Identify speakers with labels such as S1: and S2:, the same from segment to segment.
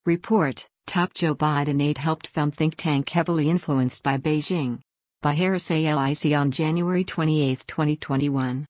S1: Report, top Joe Biden aide helped found think tank heavily influenced by Beijing. By Harris Alic on January 28, 2021.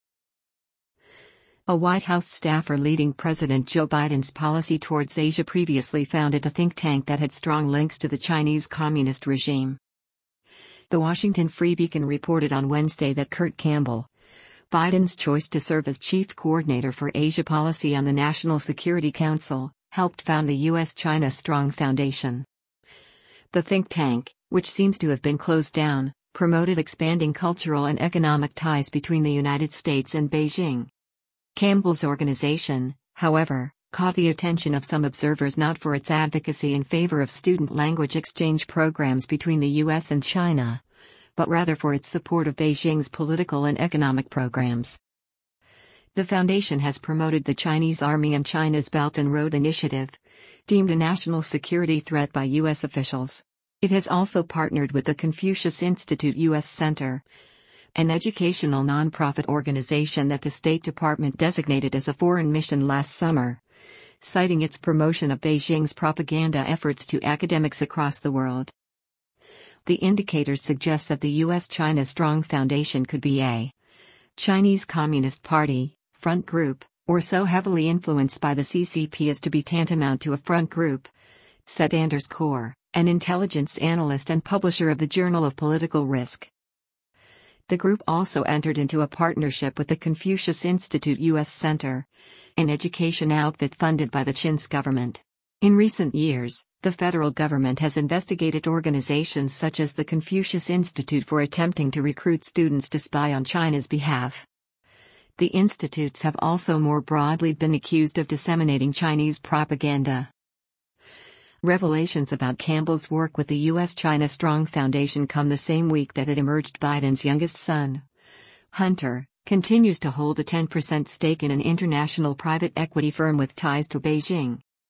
S1: A White House staffer leading President Joe Biden's policy towards Asia previously founded a think tank that had strong links to the Chinese Communist regime. The Washington Free Beacon reported on Wednesday that Kurt Campbell, Biden's choice to serve as chief coordinator for Asia policy on the National Security Council, helped found the U.S.-China Strong Foundation. The think tank, which seems to have been closed down, promoted expanding cultural and economic ties between the United States and Beijing. Campbell's organization, however, caught the attention of some observers not for its advocacy in favor of student language exchange programs between the U.S. and China, but rather for its support of Beijing's political and economic programs. The foundation has promoted the Chinese Army and China's Belt and Road Initiative, deemed a national security threat by U.S. officials. It has also partnered with the Confucius Institute U.S. Center, an educational nonprofit organization that the State Department designated as a foreign mission last summer, citing its promotion of Beijing's propaganda efforts to academics across the world. The indicators suggest that the U.S.-China Strong Foundation could be a Chinese Communist Party front group, or so heavily influenced by the CCP as to be tantamount to a front group, said Anders Corr, an intelligence analyst and publisher of the Journal of Political Risk. The group also entered into a partnership with the Confucius Institute U.S. Center, an education outfit funded by the Chinese government. In recent years, the federal government has investigated organizations such as the Confucius Institute for attempting to recruit students to spy on China's behalf. The institutes have also more broadly been accused of disseminating Chinese propaganda. Revelations about Campbell's work with the U.S.-China Strong Foundation come the same week that it emerged Biden's youngest son, Hunter, continues to hold a 10% stake in an international private equity firm with ties to Beijing.